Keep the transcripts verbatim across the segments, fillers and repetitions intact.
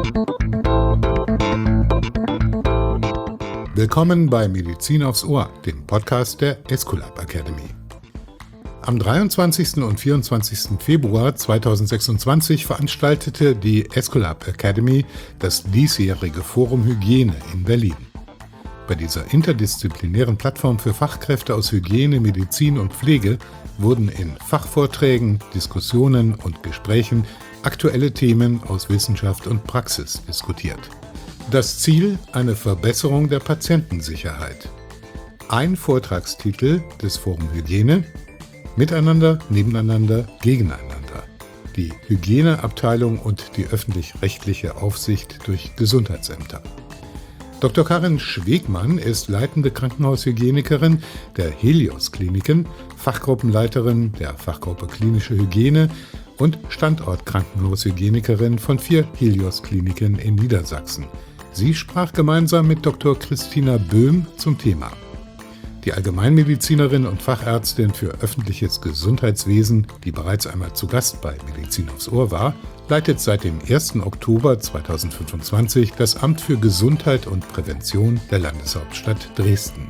Willkommen bei Medizin aufs Ohr, dem Podcast der Esculap Academy. Am dreiundzwanzigsten und vierundzwanzigsten Februar zweitausendsechsundzwanzig veranstaltete die Esculap Academy das diesjährige Forum Hygiene in Berlin. Bei dieser interdisziplinären Plattform für Fachkräfte aus Hygiene, Medizin und Pflege wurden in Fachvorträgen, Diskussionen und Gesprächen aktuelle Themen aus Wissenschaft und Praxis diskutiert. Das Ziel: eine Verbesserung der Patientensicherheit. Ein Vortragstitel des Forum Hygiene: Miteinander, nebeneinander, gegeneinander. Die Hygieneabteilung und die öffentlich-rechtliche Aufsicht durch Gesundheitsämter. Doktor Karin Schwegmann ist leitende Krankenhaushygienikerin der Helios Kliniken, Fachgruppenleiterin der Fachgruppe Klinische Hygiene und Standort-Krankenhaushygienikerin von vier Helios Kliniken in Niedersachsen. Sie sprach gemeinsam mit Doktor Christina Böhm zum Thema. Die Allgemeinmedizinerin und Fachärztin für öffentliches Gesundheitswesen, die bereits einmal zu Gast bei Medizin aufs Ohr war, leitet seit dem ersten Oktober zweitausendfünfundzwanzig das Amt für Gesundheit und Prävention der Landeshauptstadt Dresden.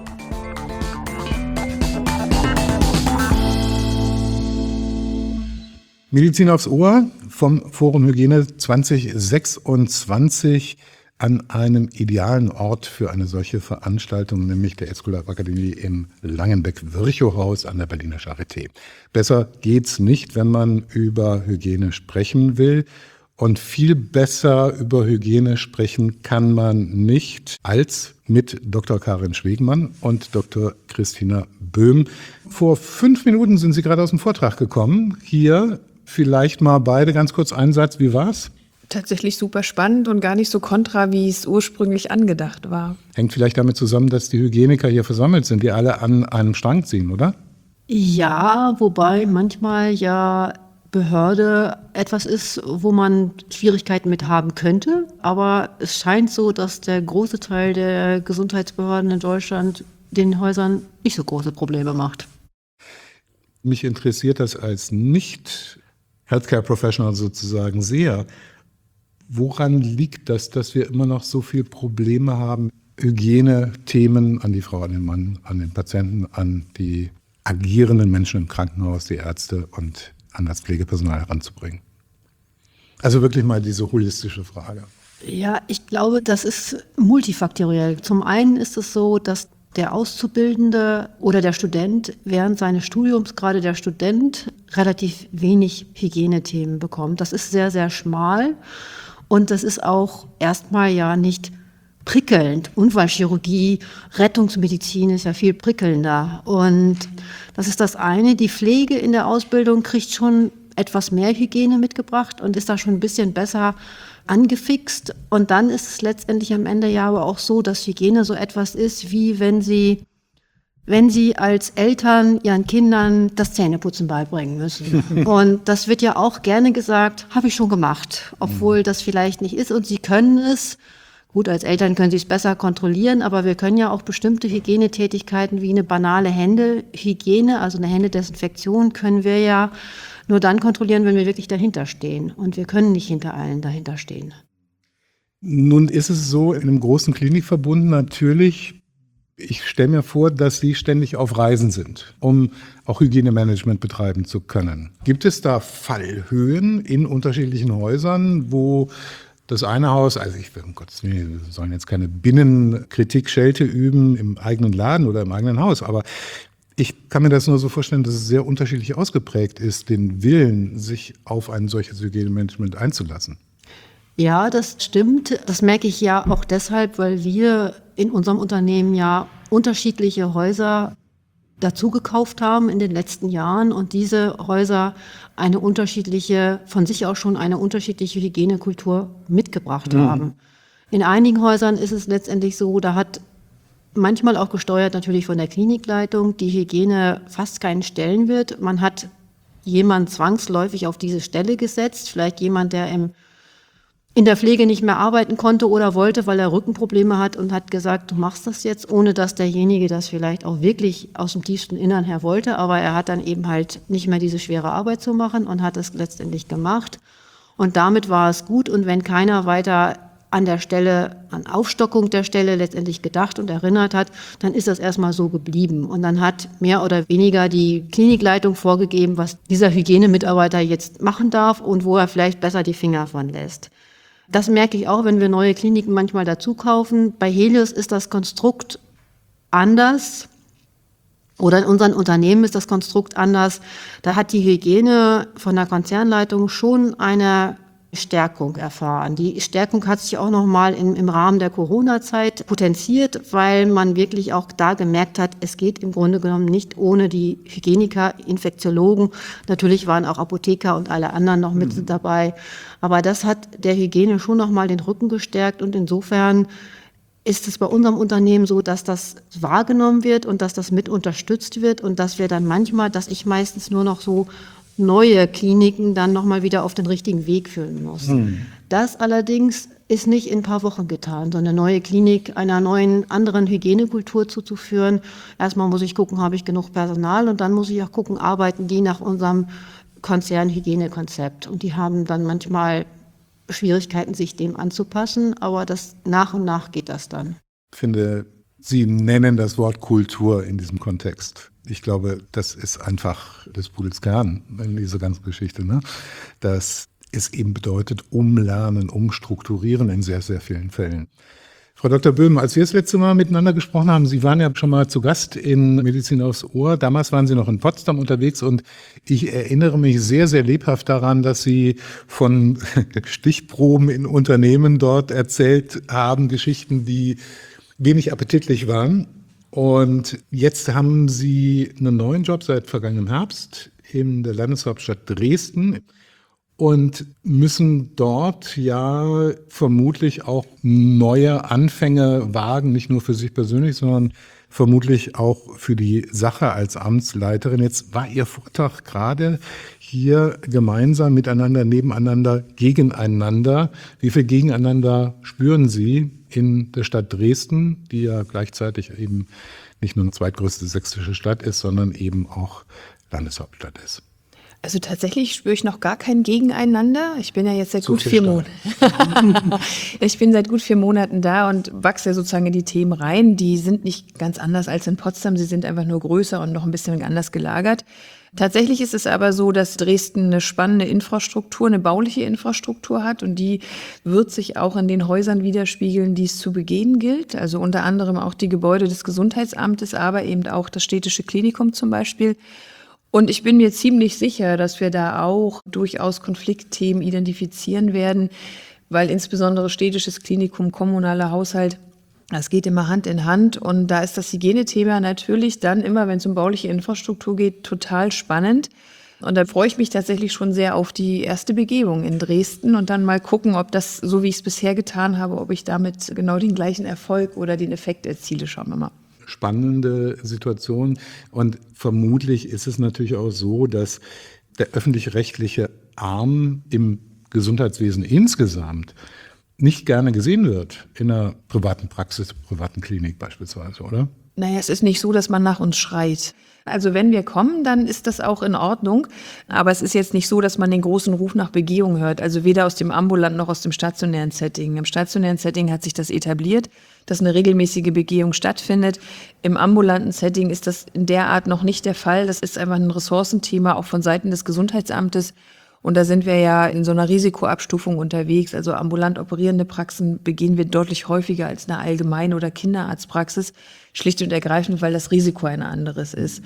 Medizin aufs Ohr vom Forum Hygiene zweitausendsechsundzwanzig an einem idealen Ort für eine solche Veranstaltung, nämlich der Esculap Akademie im Langenbeck-Virchow-Haus an der Berliner Charité. Besser geht's nicht, wenn man über Hygiene sprechen will. Und viel besser über Hygiene sprechen kann man nicht als mit Doktor Karin Schwegmann und Doktor Christina Böhm. Vor fünf Minuten sind Sie gerade aus dem Vortrag gekommen. Hier vielleicht mal beide ganz kurz einen Satz. Wie war's? Tatsächlich super spannend und gar nicht so kontra, wie es ursprünglich angedacht war. Hängt vielleicht damit zusammen, dass die Hygieniker hier versammelt sind, die alle an einem Strang ziehen, oder? Ja, wobei manchmal ja Behörde etwas ist, wo man Schwierigkeiten mit haben könnte. Aber es scheint so, dass der große Teil der Gesundheitsbehörden in Deutschland den Häusern nicht so große Probleme macht. Mich interessiert das als Nicht-Healthcare-Professional sozusagen sehr. Woran liegt das, dass wir immer noch so viele Probleme haben, Hygiene-Themen an die Frau, an den Mann, an den Patienten, an die agierenden Menschen im Krankenhaus, die Ärzte und an das Pflegepersonal heranzubringen? Also wirklich mal diese holistische Frage. Ja, ich glaube, das ist multifaktoriell. Zum einen ist es so, dass der Auszubildende oder der Student während seines Studiums, gerade der Student, relativ wenig Hygienethemen bekommt. Das ist sehr, sehr schmal. Und das ist auch erstmal ja nicht prickelnd. Unfallchirurgie, Rettungsmedizin ist ja viel prickelnder. Und das ist das eine. Die Pflege in der Ausbildung kriegt schon etwas mehr Hygiene mitgebracht und ist da schon ein bisschen besser angefixt. Und dann ist es letztendlich am Ende ja aber auch so, dass Hygiene so etwas ist, wie wenn Sie wenn Sie als Eltern Ihren Kindern das Zähneputzen beibringen müssen. Und das wird ja auch gerne gesagt, habe ich schon gemacht, obwohl das vielleicht nicht ist und Sie können es. Gut, als Eltern können Sie es besser kontrollieren, aber wir können ja auch bestimmte Hygienetätigkeiten wie eine banale Händehygiene, also eine Händedesinfektion, können wir ja nur dann kontrollieren, wenn wir wirklich dahinter stehen. Und wir können nicht hinter allen dahinter stehen. Nun ist es so, in einem großen Klinikverbund natürlich, ich stelle mir vor, dass Sie ständig auf Reisen sind, um auch Hygienemanagement betreiben zu können. Gibt es da Fallhöhen in unterschiedlichen Häusern, wo das eine Haus, also ich will um Gottes Willen, wir sollen jetzt keine Binnenkritik-Schelte üben im eigenen Laden oder im eigenen Haus, aber ich kann mir das nur so vorstellen, dass es sehr unterschiedlich ausgeprägt ist, den Willen, sich auf ein solches Hygienemanagement einzulassen. Ja, das stimmt. Das merke ich ja auch deshalb, weil wir in unserem Unternehmen ja unterschiedliche Häuser dazu gekauft haben in den letzten Jahren und diese Häuser eine unterschiedliche, von sich aus schon eine unterschiedliche Hygienekultur mitgebracht mhm. haben. In einigen Häusern ist es letztendlich so, da hat manchmal auch gesteuert natürlich von der Klinikleitung die Hygiene fast keinen Stellenwert. Man hat jemanden zwangsläufig auf diese Stelle gesetzt, vielleicht jemand, der im in der Pflege nicht mehr arbeiten konnte oder wollte, weil er Rückenprobleme hat und hat gesagt, du machst das jetzt, ohne dass derjenige das vielleicht auch wirklich aus dem tiefsten Innern her wollte. Aber er hat dann eben halt nicht mehr diese schwere Arbeit zu machen und hat es letztendlich gemacht. Und damit war es gut. Und wenn keiner weiter an der Stelle, an Aufstockung der Stelle letztendlich gedacht und erinnert hat, dann ist das erstmal so geblieben. Und dann hat mehr oder weniger die Klinikleitung vorgegeben, was dieser Hygienemitarbeiter jetzt machen darf und wo er vielleicht besser die Finger von lässt. Das merke ich auch, wenn wir neue Kliniken manchmal dazu kaufen. Bei Helios ist das Konstrukt anders. Oder in unseren Unternehmen ist das Konstrukt anders. Da hat die Hygiene von der Konzernleitung schon eine Stärkung erfahren. Die Stärkung hat sich auch nochmal im, im Rahmen der Corona-Zeit potenziert, weil man wirklich auch da gemerkt hat, es geht im Grunde genommen nicht ohne die Hygieniker, Infektiologen. Natürlich waren auch Apotheker und alle anderen noch mit mhm. dabei. Aber das hat der Hygiene schon nochmal den Rücken gestärkt und insofern ist es bei unserem Unternehmen so, dass das wahrgenommen wird und dass das mit unterstützt wird und dass wir dann manchmal, dass ich meistens nur noch so neue Kliniken dann nochmal wieder auf den richtigen Weg führen muss. Hm. Das allerdings ist nicht in ein paar Wochen getan, sondern eine neue Klinik einer neuen, anderen Hygienekultur zuzuführen. Erstmal muss ich gucken, habe ich genug Personal und dann muss ich auch gucken, arbeiten die nach unserem Konzernhygienekonzept. Und die haben dann manchmal Schwierigkeiten, sich dem anzupassen, aber das nach und nach geht das dann. Ich finde, Sie nennen das Wort Kultur in diesem Kontext. Ich glaube, das ist einfach des Pudels Kern in dieser ganzen Geschichte, ne? Dass es eben bedeutet, umlernen, umstrukturieren in sehr, sehr vielen Fällen. Frau Doktor Böhm, als wir das letzte Mal miteinander gesprochen haben, Sie waren ja schon mal zu Gast in Medizin aufs Ohr. Damals waren Sie noch in Potsdam unterwegs und ich erinnere mich sehr, sehr lebhaft daran, dass Sie von Stichproben in Unternehmen dort erzählt haben, Geschichten, die wenig appetitlich waren. Und jetzt haben Sie einen neuen Job seit vergangenem Herbst in der Landeshauptstadt Dresden und müssen dort ja vermutlich auch neue Anfänge wagen, nicht nur für sich persönlich, sondern vermutlich auch für die Sache als Amtsleiterin. Jetzt war Ihr Vortrag gerade hier gemeinsam, miteinander, nebeneinander, gegeneinander. Wie viel Gegeneinander spüren Sie in der Stadt Dresden, die ja gleichzeitig eben nicht nur eine zweitgrößte sächsische Stadt ist, sondern eben auch Landeshauptstadt ist? Also tatsächlich spüre ich noch gar kein Gegeneinander. Ich bin ja jetzt seit Zu gut vier Monaten. Ich bin seit gut vier Monaten da und wachse sozusagen in die Themen rein. Die sind nicht ganz anders als in Potsdam. Sie sind einfach nur größer und noch ein bisschen anders gelagert. Tatsächlich ist es aber so, dass Dresden eine spannende Infrastruktur, eine bauliche Infrastruktur hat und die wird sich auch in den Häusern widerspiegeln, die es zu begehen gilt. Also unter anderem auch die Gebäude des Gesundheitsamtes, aber eben auch das städtische Klinikum zum Beispiel. Und ich bin mir ziemlich sicher, dass wir da auch durchaus Konfliktthemen identifizieren werden, weil insbesondere städtisches Klinikum, kommunaler Haushalt, das geht immer Hand in Hand. Und da ist das Hygienethema natürlich dann immer, wenn es um bauliche Infrastruktur geht, total spannend. Und da freue ich mich tatsächlich schon sehr auf die erste Begehung in Dresden und dann mal gucken, ob das, so wie ich es bisher getan habe, ob ich damit genau den gleichen Erfolg oder den Effekt erziele. Schauen wir mal. Spannende Situation und vermutlich ist es natürlich auch so, dass der öffentlich-rechtliche Arm im Gesundheitswesen insgesamt nicht gerne gesehen wird in einer privaten Praxis, privaten Klinik beispielsweise, oder? Naja, es ist nicht so, dass man nach uns schreit. Also wenn wir kommen, dann ist das auch in Ordnung. Aber es ist jetzt nicht so, dass man den großen Ruf nach Begehung hört. Also weder aus dem ambulanten noch aus dem stationären Setting. Im stationären Setting hat sich das etabliert, dass eine regelmäßige Begehung stattfindet. Im ambulanten Setting ist das in der Art noch nicht der Fall. Das ist einfach ein Ressourcenthema, auch von Seiten des Gesundheitsamtes. Und da sind wir ja in so einer Risikoabstufung unterwegs. Also ambulant operierende Praxen begehen wir deutlich häufiger als eine Allgemein- oder Kinderarztpraxis. Schlicht und ergreifend, weil das Risiko ein anderes ist.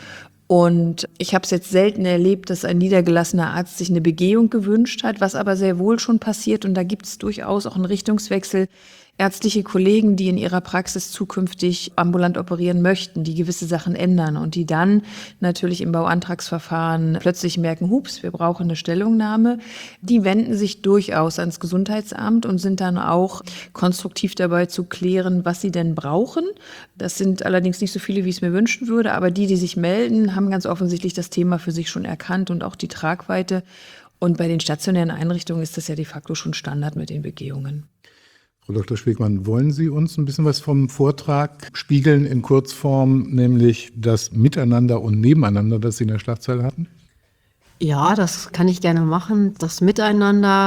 Und ich habe es jetzt selten erlebt, dass ein niedergelassener Arzt sich eine Begehung gewünscht hat, was aber sehr wohl schon passiert. Und da gibt es durchaus auch einen Richtungswechsel. Ärztliche Kollegen, die in ihrer Praxis zukünftig ambulant operieren möchten, die gewisse Sachen ändern und die dann natürlich im Bauantragsverfahren plötzlich merken, hups, wir brauchen eine Stellungnahme, die wenden sich durchaus ans Gesundheitsamt und sind dann auch konstruktiv dabei zu klären, was sie denn brauchen. Das sind allerdings nicht so viele, wie ich es mir wünschen würde, aber die, die sich melden, haben ganz offensichtlich das Thema für sich schon erkannt und auch die Tragweite. Und bei den stationären Einrichtungen ist das ja de facto schon Standard mit den Begehungen. Frau Doktor Schwegmann, wollen Sie uns ein bisschen was vom Vortrag spiegeln in Kurzform, nämlich das Miteinander und Nebeneinander, das Sie in der Schlagzeile hatten? Ja, das kann ich gerne machen. Das Miteinander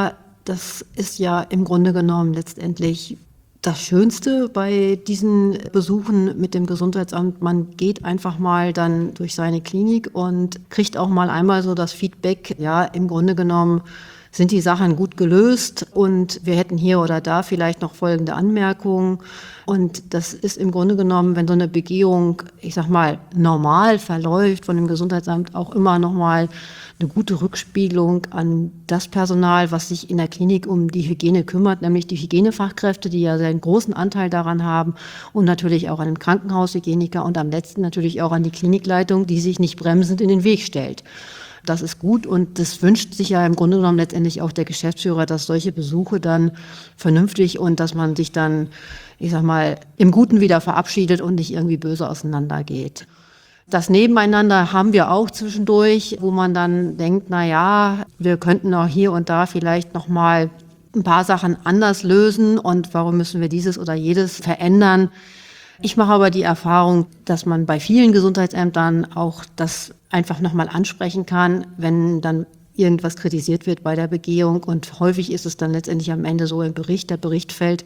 Das ist ja im Grunde genommen letztendlich das Schönste bei diesen Besuchen mit dem Gesundheitsamt. Man geht einfach mal dann durch seine Klinik und kriegt auch mal einmal so das Feedback, ja, im Grunde genommen sind die Sachen gut gelöst und wir hätten hier oder da vielleicht noch folgende Anmerkungen. Und das ist im Grunde genommen, wenn so eine Begehung, ich sag mal, normal verläuft von dem Gesundheitsamt, auch immer noch mal eine gute Rückspiegelung an das Personal, was sich in der Klinik um die Hygiene kümmert, nämlich die Hygienefachkräfte, die ja sehr einen großen Anteil daran haben, und natürlich auch an den Krankenhaushygieniker und am letzten natürlich auch an die Klinikleitung, die sich nicht bremsend in den Weg stellt. Das ist gut und das wünscht sich ja im Grunde genommen letztendlich auch der Geschäftsführer, dass solche Besuche dann vernünftig und dass man sich dann, ich sag mal, im Guten wieder verabschiedet und nicht irgendwie böse auseinandergeht. Das Nebeneinander haben wir auch zwischendurch, wo man dann denkt, na ja, wir könnten auch hier und da vielleicht noch mal ein paar Sachen anders lösen und warum müssen wir dieses oder jedes verändern. Ich mache aber die Erfahrung, dass man bei vielen Gesundheitsämtern auch das einfach nochmal ansprechen kann, wenn dann irgendwas kritisiert wird bei der Begehung. Und häufig ist es dann letztendlich am Ende so im Bericht, der Bericht fällt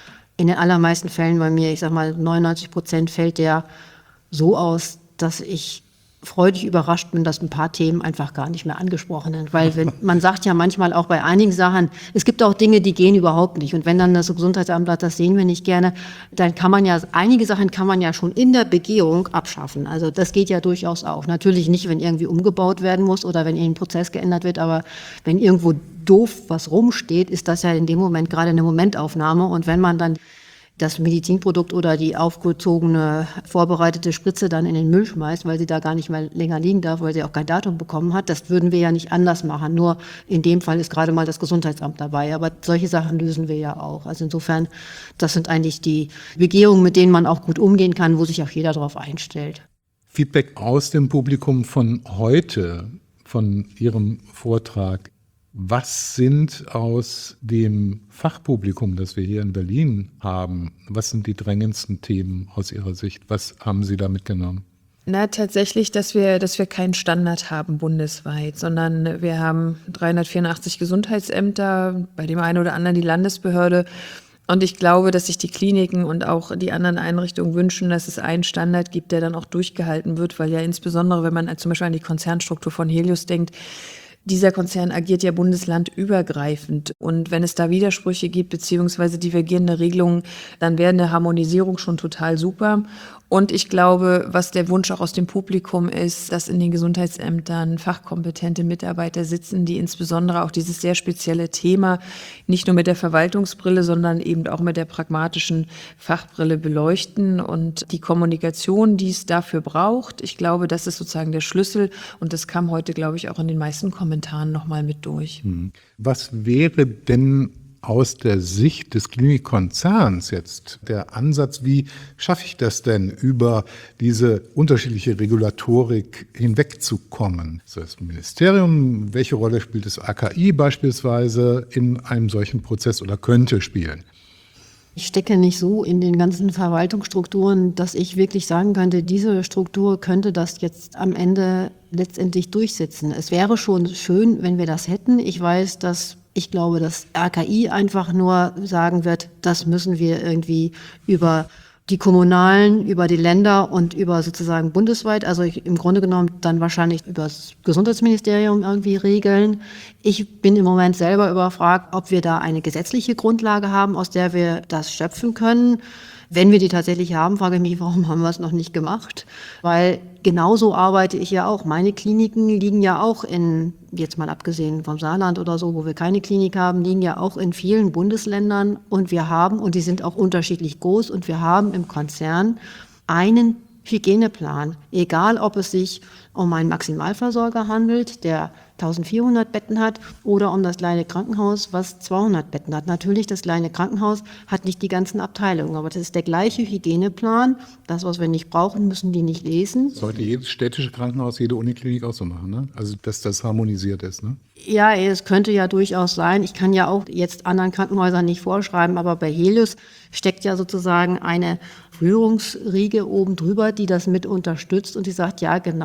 in den allermeisten Fällen bei mir, ich sag mal neunundneunzig Prozent fällt der so aus, dass ich freudig überrascht bin, dass ein paar Themen einfach gar nicht mehr angesprochen sind. Weil wenn, man sagt ja manchmal auch bei einigen Sachen, es gibt auch Dinge, die gehen überhaupt nicht. Und wenn dann das Gesundheitsamt sagt, das sehen wir nicht gerne, dann kann man ja, einige Sachen kann man ja schon in der Begehung abschaffen. Also das geht ja durchaus auch. Natürlich nicht, wenn irgendwie umgebaut werden muss oder wenn irgendein Prozess geändert wird, aber wenn irgendwo doof was rumsteht, ist das ja in dem Moment gerade eine Momentaufnahme. Und wenn man dann das Medizinprodukt oder die aufgezogene, vorbereitete Spritze dann in den Müll schmeißt, weil sie da gar nicht mehr länger liegen darf, weil sie auch kein Datum bekommen hat. Das würden wir ja nicht anders machen. Nur in dem Fall ist gerade mal das Gesundheitsamt dabei. Aber solche Sachen lösen wir ja auch. Also insofern, das sind eigentlich die Begehungen, mit denen man auch gut umgehen kann, wo sich auch jeder darauf einstellt. Feedback aus dem Publikum von heute, von Ihrem Vortrag. Was sind aus dem Fachpublikum, das wir hier in Berlin haben, was sind die drängendsten Themen aus Ihrer Sicht? Was haben Sie da mitgenommen? Na, tatsächlich, dass wir, dass wir keinen Standard haben bundesweit, sondern wir haben dreihundertvierundachtzig Gesundheitsämter, bei dem einen oder anderen die Landesbehörde. Und ich glaube, dass sich die Kliniken und auch die anderen Einrichtungen wünschen, dass es einen Standard gibt, der dann auch durchgehalten wird, weil ja insbesondere, wenn man zum Beispiel an die Konzernstruktur von Helios denkt, dieser Konzern agiert ja bundeslandübergreifend. Und wenn es da Widersprüche gibt, beziehungsweise divergierende Regelungen, dann wäre eine Harmonisierung schon total super. Und ich glaube, was der Wunsch auch aus dem Publikum ist, dass in den Gesundheitsämtern fachkompetente Mitarbeiter sitzen, die insbesondere auch dieses sehr spezielle Thema nicht nur mit der Verwaltungsbrille, sondern eben auch mit der pragmatischen Fachbrille beleuchten und die Kommunikation, die es dafür braucht. Ich glaube, das ist sozusagen der Schlüssel und das kam heute, glaube ich, auch in den meisten Kommentaren nochmal mit durch. Was wäre denn aus der Sicht des Klinikkonzerns jetzt der Ansatz, wie schaffe ich das denn, über diese unterschiedliche Regulatorik hinwegzukommen? Ist das Ministerium? Welche Rolle spielt das A K I beispielsweise in einem solchen Prozess oder könnte spielen? Ich stecke nicht so in den ganzen Verwaltungsstrukturen, dass ich wirklich sagen könnte, diese Struktur könnte das jetzt am Ende letztendlich durchsetzen. Es wäre schon schön, wenn wir das hätten. Ich weiß, dass ich glaube, dass A K I einfach nur sagen wird, das müssen wir irgendwie über die Kommunalen, über die Länder und über sozusagen bundesweit, also ich, im Grunde genommen dann wahrscheinlich über das Gesundheitsministerium irgendwie regeln. Ich bin im Moment selber überfragt, ob wir da eine gesetzliche Grundlage haben, aus der wir das schöpfen können. Wenn wir die tatsächlich haben, frage ich mich, warum haben wir es noch nicht gemacht? Weil genauso arbeite ich ja auch. Meine Kliniken liegen ja auch in, jetzt mal abgesehen vom Saarland oder so, wo wir keine Klinik haben, liegen ja auch in vielen Bundesländern. Und wir haben, und die sind auch unterschiedlich groß, und wir haben im Konzern einen Hygieneplan. Egal, ob es sich um einen Maximalversorger handelt, der eintausendvierhundert Betten hat, oder um das kleine Krankenhaus, was zweihundert Betten hat. Natürlich, das kleine Krankenhaus hat nicht die ganzen Abteilungen, aber das ist der gleiche Hygieneplan. Das, was wir nicht brauchen, müssen die nicht lesen. Sollte jedes städtische Krankenhaus, jede Uniklinik auch so machen, ne? Also, dass das harmonisiert ist, ne? Ja, es könnte ja durchaus sein. Ich kann ja auch jetzt anderen Krankenhäusern nicht vorschreiben, aber bei Helios steckt ja sozusagen eine Führungsriege oben drüber, die das mit unterstützt und die sagt, ja genau,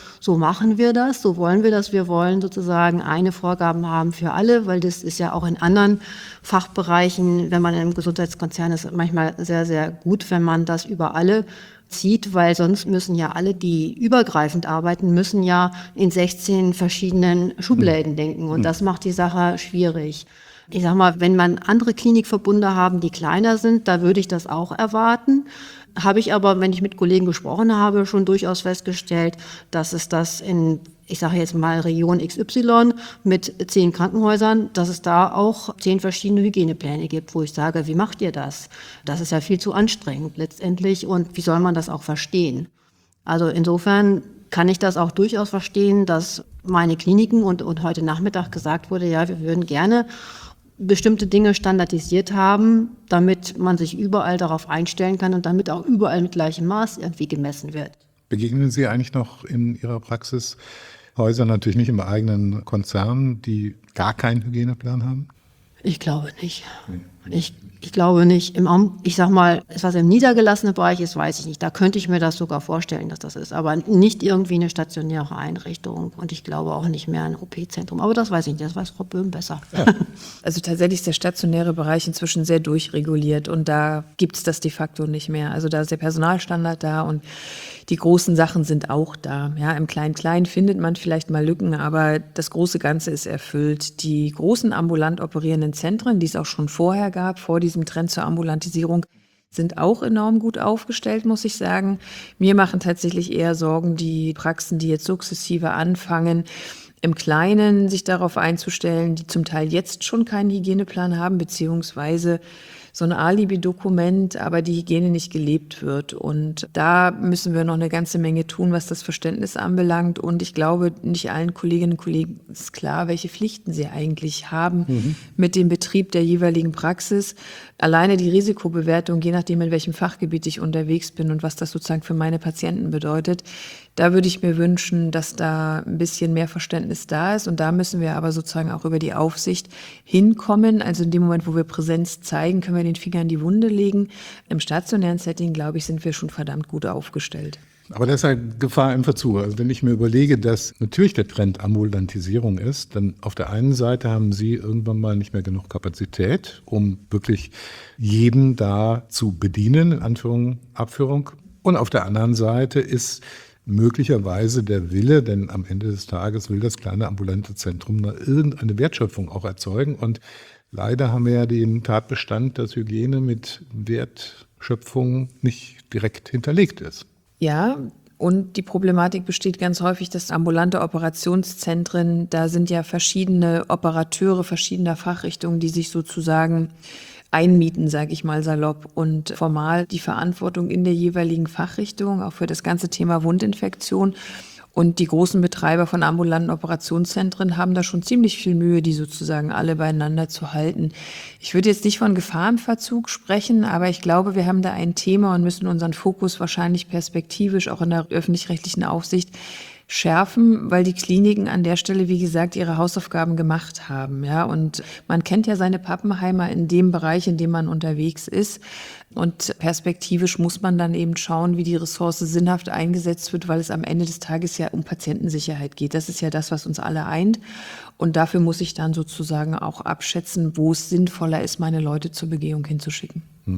so machen wir das, so wollen wir das. Wir wollen sozusagen eine Vorgaben haben für alle, weil das ist ja auch in anderen Fachbereichen, wenn man im Gesundheitskonzern ist, manchmal sehr, sehr gut, wenn man das über alle zieht, weil sonst müssen ja alle, die übergreifend arbeiten, müssen ja in sechzehn verschiedenen Schubläden denken und das macht die Sache schwierig. Ich sag mal, wenn man andere Klinikverbunde haben, die kleiner sind, da würde ich das auch erwarten. Habe ich aber, wenn ich mit Kollegen gesprochen habe, schon durchaus festgestellt, dass es das in, ich sage jetzt mal Region X Y mit zehn Krankenhäusern, dass es da auch zehn verschiedene Hygienepläne gibt, wo ich sage, wie macht ihr das? Das ist ja viel zu anstrengend letztendlich und wie soll man das auch verstehen? Also insofern kann ich das auch durchaus verstehen, dass meine Kliniken und, und heute Nachmittag gesagt wurde, ja, wir würden gerne bestimmte Dinge standardisiert haben, damit man sich überall darauf einstellen kann und damit auch überall mit gleichem Maß irgendwie gemessen wird. Begegnen Sie eigentlich noch in Ihrer Praxis Häusern, natürlich nicht im eigenen Konzern, die gar keinen Hygieneplan haben? Ich glaube nicht. Ich, ich glaube nicht. Im, ich sag mal, was im niedergelassenen Bereich ist, weiß ich nicht. Da könnte ich mir das sogar vorstellen, dass das ist. Aber nicht irgendwie eine stationäre Einrichtung. Und ich glaube auch nicht mehr ein O P-Zentrum. Aber das weiß ich nicht. Das weiß Frau Böhm besser. Ja. Also tatsächlich ist der stationäre Bereich inzwischen sehr durchreguliert. Und da gibt es das de facto nicht mehr. Also da ist der Personalstandard da und die großen Sachen sind auch da. Ja, im Klein-Klein findet man vielleicht mal Lücken, aber das große Ganze ist erfüllt. Die großen ambulant operierenden Zentren, die es auch schon vorher gab, vor diesem Trend zur Ambulantisierung, sind auch enorm gut aufgestellt, muss ich sagen. Mir machen tatsächlich eher Sorgen die Praxen, die jetzt sukzessive anfangen, im Kleinen sich darauf einzustellen, die zum Teil jetzt schon keinen Hygieneplan haben, beziehungsweise so ein Alibi-Dokument, aber die Hygiene nicht gelebt wird. Und da müssen wir noch eine ganze Menge tun, was das Verständnis anbelangt. Und ich glaube, nicht allen Kolleginnen und Kollegen ist klar, welche Pflichten sie eigentlich haben mhm. mit dem Betrieb der jeweiligen Praxis. Alleine die Risikobewertung, je nachdem, in welchem Fachgebiet ich unterwegs bin und was das sozusagen für meine Patienten bedeutet, da würde ich mir wünschen, dass da ein bisschen mehr Verständnis da ist. Und da müssen wir aber sozusagen auch über die Aufsicht hinkommen. Also in dem Moment, wo wir Präsenz zeigen, können wir den Finger in die Wunde legen. Im stationären Setting, glaube ich, sind wir schon verdammt gut aufgestellt. Aber das ist halt Gefahr im Verzug. Also wenn ich mir überlege, dass natürlich der Trend Ambulantisierung ist, dann auf der einen Seite haben Sie irgendwann mal nicht mehr genug Kapazität, um wirklich jeden da zu bedienen, in Anführung, Abführung. Und auf der anderen Seite ist möglicherweise der Wille, denn am Ende des Tages will das kleine ambulante Zentrum da irgendeine Wertschöpfung auch erzeugen. Und leider haben wir ja den Tatbestand, dass Hygiene mit Wertschöpfung nicht direkt hinterlegt ist. Ja, und die Problematik besteht ganz häufig, dass ambulante Operationszentren, da sind ja verschiedene Operateure verschiedener Fachrichtungen, die sich sozusagen einmieten, sage ich mal salopp, und formal die Verantwortung in der jeweiligen Fachrichtung, auch für das ganze Thema Wundinfektion. Und die großen Betreiber von ambulanten Operationszentren haben da schon ziemlich viel Mühe, die sozusagen alle beieinander zu halten. Ich würde jetzt nicht von Gefahrenverzug sprechen, aber ich glaube, wir haben da ein Thema und müssen unseren Fokus wahrscheinlich perspektivisch auch in der öffentlich-rechtlichen Aufsicht schärfen, weil die Kliniken an der Stelle, wie gesagt, ihre Hausaufgaben gemacht haben. Ja, und man kennt ja seine Pappenheimer in dem Bereich, in dem man unterwegs ist. Und perspektivisch muss man dann eben schauen, wie die Ressource sinnhaft eingesetzt wird, weil es am Ende des Tages ja um Patientensicherheit geht. Das ist ja das, was uns alle eint. Und dafür muss ich dann sozusagen auch abschätzen, wo es sinnvoller ist, meine Leute zur Begehung hinzuschicken.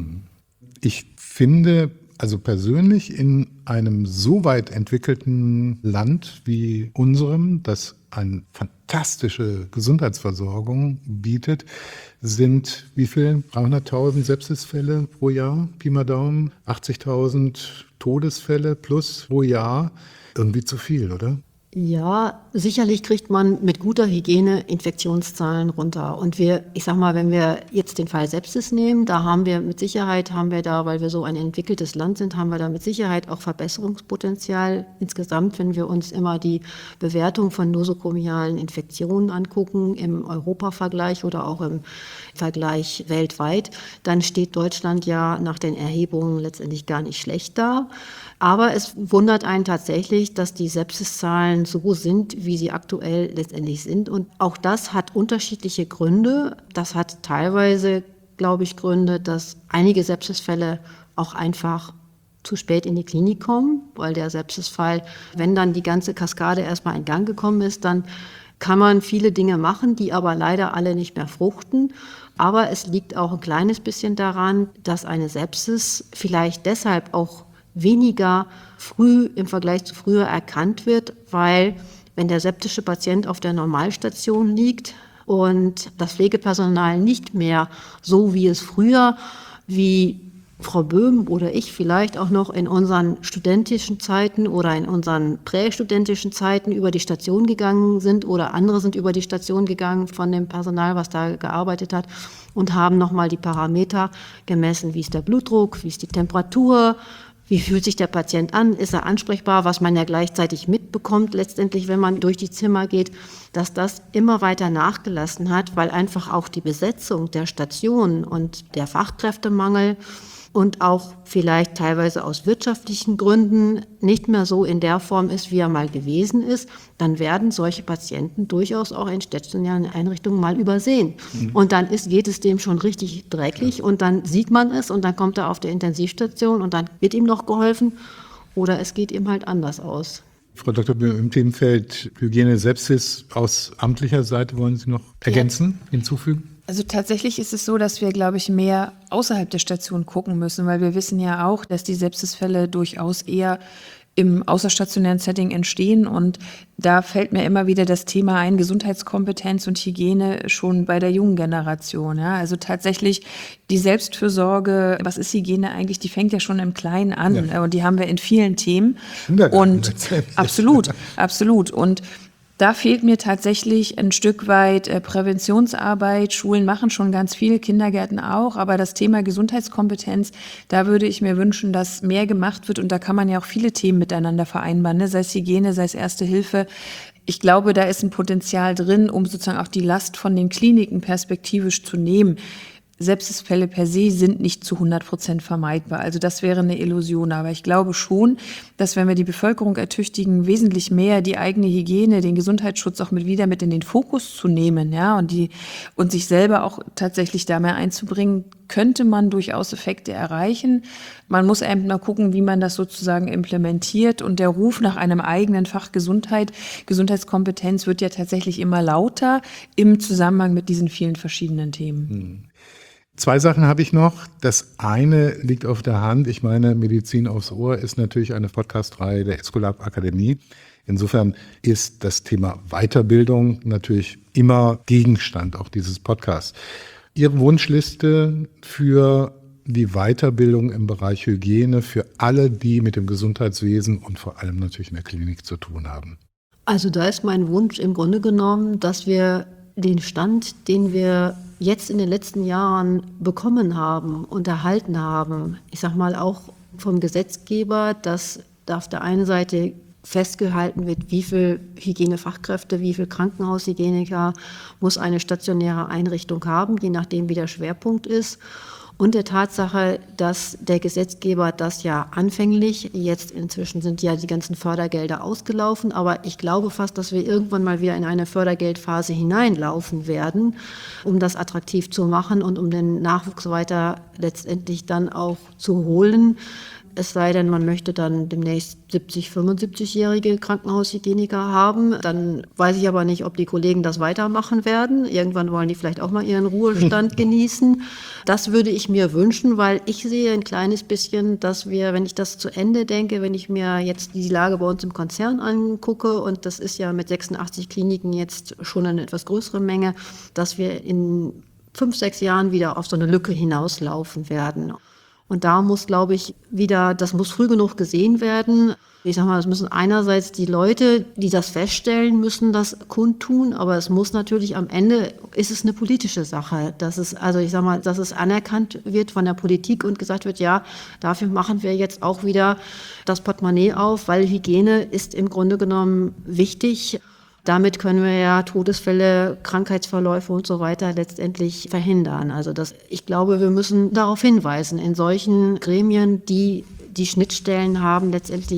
Ich finde, also persönlich in einem so weit entwickelten Land wie unserem, das eine fantastische Gesundheitsversorgung bietet, sind wie viel? dreihunderttausend Sepsisfälle pro Jahr, Pi mal Daumen, achtzigtausend Todesfälle plus pro Jahr. Irgendwie zu viel, oder? Ja, sicherlich kriegt man mit guter Hygiene Infektionszahlen runter. Und wir, ich sag mal, wenn wir jetzt den Fall Sepsis nehmen, da haben wir mit Sicherheit, haben wir da, weil wir so ein entwickeltes Land sind, haben wir da mit Sicherheit auch Verbesserungspotenzial insgesamt, wenn wir uns immer die Bewertung von nosokomialen Infektionen angucken, im Europavergleich oder auch im Vergleich weltweit, dann steht Deutschland ja nach den Erhebungen letztendlich gar nicht schlecht da. Aber es wundert einen tatsächlich, dass die Sepsiszahlen so sind, wie sie aktuell letztendlich sind. Und auch das hat unterschiedliche Gründe. Das hat teilweise, glaube ich, Gründe, dass einige Sepsisfälle auch einfach zu spät in die Klinik kommen, weil der Sepsisfall, wenn dann die ganze Kaskade erstmal in Gang gekommen ist, dann kann man viele Dinge machen, die aber leider alle nicht mehr fruchten. Aber es liegt auch ein kleines bisschen daran, dass eine Sepsis vielleicht deshalb auch weniger früh im Vergleich zu früher erkannt wird, weil wenn der septische Patient auf der Normalstation liegt und das Pflegepersonal nicht mehr so wie es früher, wie Frau Böhm oder ich vielleicht auch noch in unseren studentischen Zeiten oder in unseren prästudentischen Zeiten über die Station gegangen sind oder andere sind über die Station gegangen von dem Personal, was da gearbeitet hat und haben nochmal die Parameter gemessen, wie ist der Blutdruck, wie ist die Temperatur, wie fühlt sich der Patient an, ist er ansprechbar, was man ja gleichzeitig mitbekommt letztendlich, wenn man durch die Zimmer geht, dass das immer weiter nachgelassen hat, weil einfach auch die Besetzung der Station und der Fachkräftemangel und auch vielleicht teilweise aus wirtschaftlichen Gründen nicht mehr so in der Form ist, wie er mal gewesen ist, dann werden solche Patienten durchaus auch in stationären Einrichtungen mal übersehen. Mhm. Und dann ist, geht es dem schon richtig dreckig und dann sieht man es und dann kommt er auf der Intensivstation und dann wird ihm noch geholfen oder es geht ihm halt anders aus. Frau Doktor Böhm, im Themenfeld Hygiene, Sepsis aus amtlicher Seite wollen Sie noch ergänzen, ja. hinzufügen? Also tatsächlich ist es so, dass wir, glaube ich, mehr außerhalb der Station gucken müssen, weil wir wissen ja auch, dass die Sepsisfälle durchaus eher im außerstationären Setting entstehen. Und da fällt mir immer wieder das Thema ein, Gesundheitskompetenz und Hygiene schon bei der jungen Generation. Ja, also tatsächlich die Selbstfürsorge, was ist Hygiene eigentlich, die fängt ja schon im Kleinen an. Ja. Und die haben wir in vielen Themen. Und absolut, absolut. Und da fehlt mir tatsächlich ein Stück weit äh, Präventionsarbeit. Schulen machen schon ganz viel, Kindergärten auch. Aber das Thema Gesundheitskompetenz, da würde ich mir wünschen, dass mehr gemacht wird. Und da kann man ja auch viele Themen miteinander vereinbaren, ne? Sei es Hygiene, sei es Erste Hilfe. Ich glaube, da ist ein Potenzial drin, um sozusagen auch die Last von den Kliniken perspektivisch zu nehmen. Sepsisfälle per se sind nicht zu hundert Prozent vermeidbar. Also das wäre eine Illusion. Aber ich glaube schon, dass wenn wir die Bevölkerung ertüchtigen, wesentlich mehr die eigene Hygiene, den Gesundheitsschutz auch mit wieder mit in den Fokus zu nehmen, ja, und die, und sich selber auch tatsächlich da mehr einzubringen, könnte man durchaus Effekte erreichen. Man muss eben mal gucken, wie man das sozusagen implementiert. Und der Ruf nach einem eigenen Fach Gesundheit, Gesundheitskompetenz wird ja tatsächlich immer lauter im Zusammenhang mit diesen vielen verschiedenen Themen. Hm. Zwei Sachen habe ich noch. Das eine liegt auf der Hand. Ich meine, Medizin aufs Ohr ist natürlich eine Podcast-Reihe der Esculap Akademie. Insofern ist das Thema Weiterbildung natürlich immer Gegenstand auch dieses Podcasts. Ihre Wunschliste für die Weiterbildung im Bereich Hygiene für alle, die mit dem Gesundheitswesen und vor allem natürlich in der Klinik zu tun haben? Also da ist mein Wunsch im Grunde genommen, dass wir den Stand, den wir jetzt in den letzten Jahren bekommen haben und erhalten haben, ich sage mal auch vom Gesetzgeber, dass da auf der einen Seite festgehalten wird, wie viel Hygienefachkräfte, wie viel Krankenhaushygieniker muss eine stationäre Einrichtung haben, je nachdem wie der Schwerpunkt ist. Und der Tatsache, dass der Gesetzgeber das ja anfänglich, jetzt inzwischen sind ja die ganzen Fördergelder ausgelaufen, aber ich glaube fast, dass wir irgendwann mal wieder in eine Fördergeldphase hineinlaufen werden, um das attraktiv zu machen und um den Nachwuchs weiter letztendlich dann auch zu holen. Es sei denn, man möchte dann demnächst siebzig-, fünfundsiebzigjährige Krankenhaushygieniker haben. Dann weiß ich aber nicht, ob die Kollegen das weitermachen werden. Irgendwann wollen die vielleicht auch mal ihren Ruhestand genießen. Das würde ich mir wünschen, weil ich sehe ein kleines bisschen, dass wir, wenn ich das zu Ende denke, wenn ich mir jetzt die Lage bei uns im Konzern angucke, und das ist ja mit sechsundachtzig Kliniken jetzt schon eine etwas größere Menge, dass wir in fünf, sechs Jahren wieder auf so eine Lücke hinauslaufen werden. Und da muss, glaube ich, wieder, das muss früh genug gesehen werden. Ich sage mal, es müssen einerseits die Leute, die das feststellen, müssen das kundtun, aber es muss natürlich am Ende, ist es eine politische Sache, dass es, also ich sage mal, dass es anerkannt wird von der Politik und gesagt wird, ja, dafür machen wir jetzt auch wieder das Portemonnaie auf, weil Hygiene ist im Grunde genommen wichtig. Damit können wir ja Todesfälle, Krankheitsverläufe und so weiter letztendlich verhindern. Also das, ich glaube, wir müssen darauf hinweisen, in solchen Gremien, die die Schnittstellen haben, letztendlich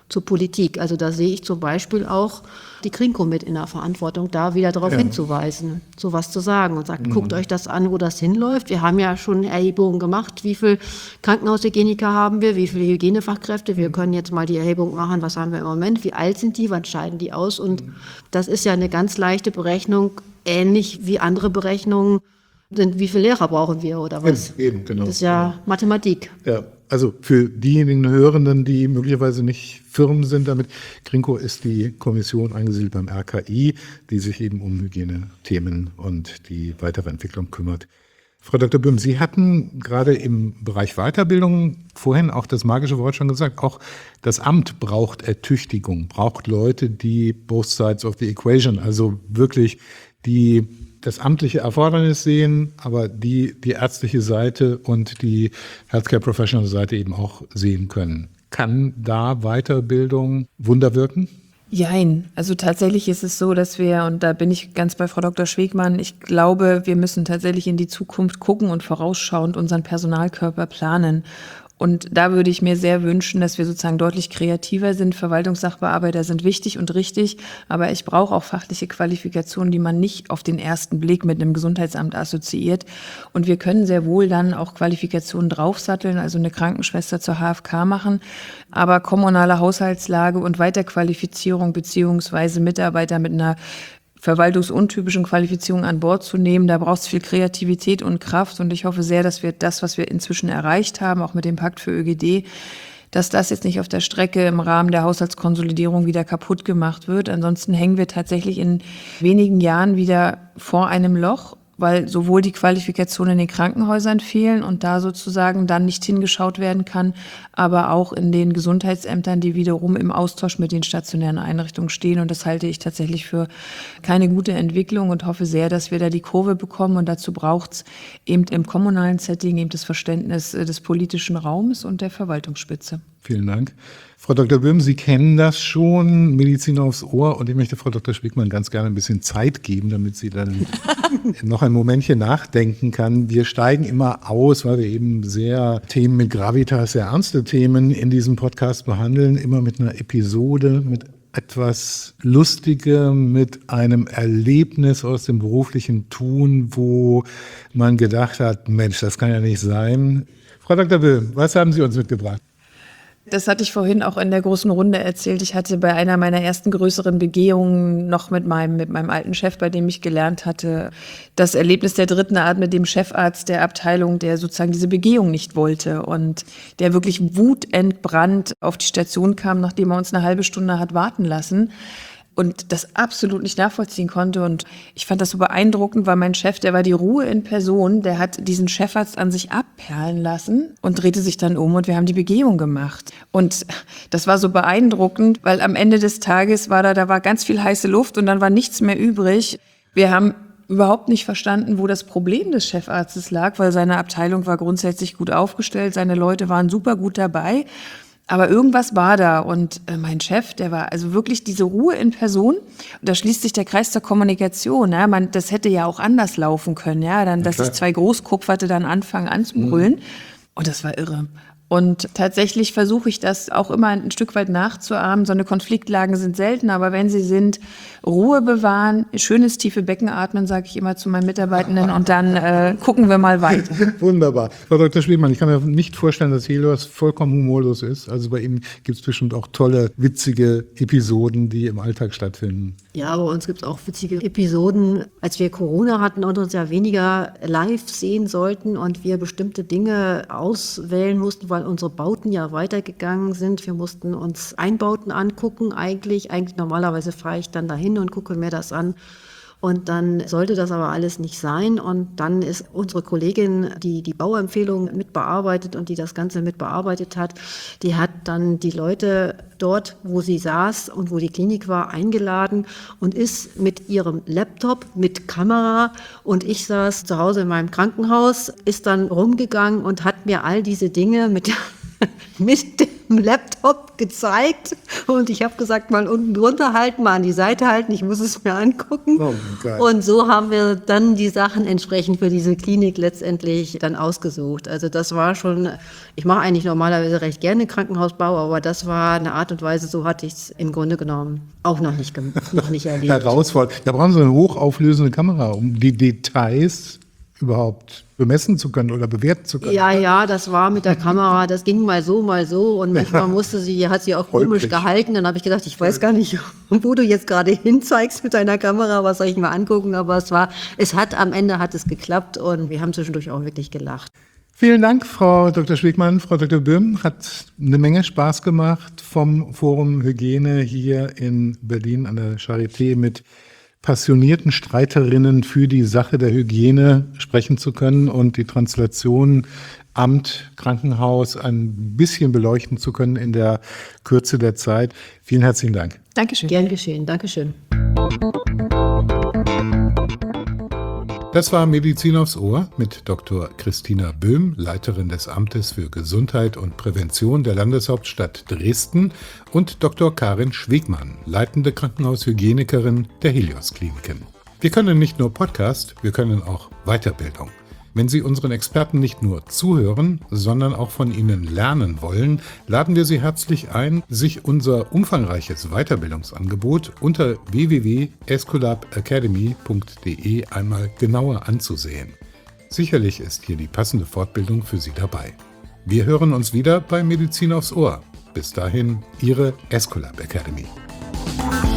zur Politik. Also da sehe ich zum Beispiel auch die Krinko mit in der Verantwortung, da wieder darauf ja. hinzuweisen, sowas zu sagen und sagt, mhm. guckt euch das an, wo das hinläuft. Wir haben ja schon Erhebungen gemacht, wie viele Krankenhaushygieniker haben wir, wie viele Hygienefachkräfte. Wir können jetzt mal die Erhebung machen, was haben wir im Moment, wie alt sind die, wann scheiden die aus. Und mhm. das ist ja eine ganz leichte Berechnung, ähnlich wie andere Berechnungen sind, wie viele Lehrer brauchen wir oder was. Eben, eben, genau. Das ist ja genau. Mathematik. Ja. Also für diejenigen Hörenden, die möglicherweise nicht firm sind damit, Krinko ist die Kommission angesiedelt beim R K I, die sich eben um Hygienethemen und die weitere Entwicklung kümmert. Frau Doktor Böhm, Sie hatten gerade im Bereich Weiterbildung vorhin auch das magische Wort schon gesagt, auch das Amt braucht Ertüchtigung, braucht Leute, die both sides of the equation, also wirklich die das amtliche Erfordernis sehen, aber die die ärztliche Seite und die Healthcare Professional Seite eben auch sehen können. Kann da Weiterbildung Wunder wirken? Jein. Also tatsächlich ist es so, dass wir, und da bin ich ganz bei Frau Doktor Schwegmann, ich glaube, wir müssen tatsächlich in die Zukunft gucken und vorausschauend unseren Personalkörper planen. Und da würde ich mir sehr wünschen, dass wir sozusagen deutlich kreativer sind. Verwaltungssachbearbeiter sind wichtig und richtig, aber ich brauche auch fachliche Qualifikationen, die man nicht auf den ersten Blick mit einem Gesundheitsamt assoziiert. Und wir können sehr wohl dann auch Qualifikationen draufsatteln, also eine Krankenschwester zur H F K machen. Aber kommunale Haushaltslage und Weiterqualifizierung beziehungsweise Mitarbeiter mit einer verwaltungsuntypischen Qualifizierungen an Bord zu nehmen. Da braucht es viel Kreativität und Kraft und ich hoffe sehr, dass wir das, was wir inzwischen erreicht haben, auch mit dem Pakt für Ö G D, dass das jetzt nicht auf der Strecke im Rahmen der Haushaltskonsolidierung wieder kaputt gemacht wird. Ansonsten hängen wir tatsächlich in wenigen Jahren wieder vor einem Loch, weil sowohl die Qualifikationen in den Krankenhäusern fehlen und da sozusagen dann nicht hingeschaut werden kann, aber auch in den Gesundheitsämtern, die wiederum im Austausch mit den stationären Einrichtungen stehen. Und das halte ich tatsächlich für keine gute Entwicklung und hoffe sehr, dass wir da die Kurve bekommen. Und dazu braucht es eben im kommunalen Setting eben das Verständnis des politischen Raums und der Verwaltungsspitze. Vielen Dank. Frau Doktor Böhm, Sie kennen das schon, Medizin aufs Ohr. Und ich möchte Frau Doktor Schwegmann ganz gerne ein bisschen Zeit geben, damit sie dann noch ein Momentchen nachdenken kann. Wir steigen immer aus, weil wir eben sehr Themen mit Gravitas, sehr ernste Themen in diesem Podcast behandeln, immer mit einer Episode, mit etwas Lustigem, mit einem Erlebnis aus dem beruflichen Tun, wo man gedacht hat, Mensch, das kann ja nicht sein. Frau Doktor Böhm, was haben Sie uns mitgebracht? Das hatte ich vorhin auch in der großen Runde erzählt. Ich hatte bei einer meiner ersten größeren Begehungen noch mit meinem, mit meinem alten Chef, bei dem ich gelernt hatte, das Erlebnis der dritten Art mit dem Chefarzt der Abteilung, der sozusagen diese Begehung nicht wollte und der wirklich wutentbrannt auf die Station kam, nachdem er uns eine halbe Stunde hat warten lassen. Und das absolut nicht nachvollziehen konnte. Und ich fand das so beeindruckend, weil mein Chef, der war die Ruhe in Person, der hat diesen Chefarzt an sich abperlen lassen und drehte sich dann um und wir haben die Begehung gemacht. Und das war so beeindruckend, weil am Ende des Tages war da, da war ganz viel heiße Luft und dann war nichts mehr übrig. Wir haben überhaupt nicht verstanden, wo das Problem des Chefarztes lag, weil seine Abteilung war grundsätzlich gut aufgestellt, seine Leute waren super gut dabei. Aber irgendwas war da und äh, mein Chef, der war also wirklich diese Ruhe in Person. Und da schließt sich der Kreis zur Kommunikation. Ja, man, das hätte ja auch anders laufen können, ja, dann, dass sich zwei Großkupferte dann anfangen anzubrüllen. Mhm. Und das war irre. Und tatsächlich versuche ich das auch immer ein Stück weit nachzuahmen. So eine Konfliktlagen sind selten, aber wenn sie sind, Ruhe bewahren, schönes tiefe Becken atmen, sage ich immer zu meinen Mitarbeitenden und dann äh, gucken wir mal weiter. Wunderbar. Frau Doktor Schwegmann, ich kann mir nicht vorstellen, dass Helios vollkommen humorlos ist. Also bei Ihnen gibt es bestimmt auch tolle, witzige Episoden, die im Alltag stattfinden. Ja, bei uns gibt es auch witzige Episoden. Als wir Corona hatten und uns ja weniger live sehen sollten und wir bestimmte Dinge auswählen mussten, weil unsere Bauten ja weitergegangen sind. Wir mussten uns Einbauten angucken eigentlich. Eigentlich normalerweise fahre ich dann dahin und gucke mir das an. Und dann sollte das aber alles nicht sein. Und dann ist unsere Kollegin, die die Bauempfehlung mitbearbeitet und die das Ganze mitbearbeitet hat, die hat dann die Leute dort, wo sie saß und wo die Klinik war, eingeladen und ist mit ihrem Laptop, mit Kamera und ich saß zu Hause in meinem Krankenhaus, ist dann rumgegangen und hat mir all diese Dinge mit, mit dem Laptop gezeigt und ich habe gesagt, mal unten drunter halten, mal an die Seite halten, ich muss es mir angucken. Oh, geil. Und so haben wir dann die Sachen entsprechend für diese Klinik letztendlich dann ausgesucht. Also das war schon, ich mache eigentlich normalerweise recht gerne Krankenhausbau, aber das war eine Art und Weise, so hatte ich es im Grunde genommen auch noch nicht, noch nicht erlebt. Herausfordernd. Da brauchen Sie eine hochauflösende Kamera, um die Details überhaupt bemessen zu können oder bewerten zu können. Ja, ja, das war mit der Kamera, das ging mal so, mal so und manchmal musste sie, hat sie auch komisch Holprig. gehalten. Dann habe ich gedacht, ich weiß gar nicht, wo du jetzt gerade hinzeigst mit deiner Kamera, was soll ich mir angucken, aber es war, es hat, am Ende hat es geklappt und wir haben zwischendurch auch wirklich gelacht. Vielen Dank, Frau Doktor Schwegmann, Frau Doktor Böhm. Hat eine Menge Spaß gemacht, vom Forum Hygiene hier in Berlin an der Charité mit passionierten Streiterinnen für die Sache der Hygiene sprechen zu können und die Translation Amt, Krankenhaus ein bisschen beleuchten zu können in der Kürze der Zeit. Vielen herzlichen Dank. Dankeschön. Gern geschehen, Dankeschön. Das war Medizin aufs Ohr mit Doktor Christina Böhm, Leiterin des Amtes für Gesundheit und Prävention der Landeshauptstadt Dresden, und Doktor Karin Schwegmann, leitende Krankenhaushygienikerin der Helios-Kliniken. Wir können nicht nur Podcast, wir können auch Weiterbildung. Wenn Sie unseren Experten nicht nur zuhören, sondern auch von ihnen lernen wollen, laden wir Sie herzlich ein, sich unser umfangreiches Weiterbildungsangebot unter w w w punkt esculap academy punkt d e einmal genauer anzusehen. Sicherlich ist hier die passende Fortbildung für Sie dabei. Wir hören uns wieder bei Medizin aufs Ohr. Bis dahin, Ihre Esculap Academy.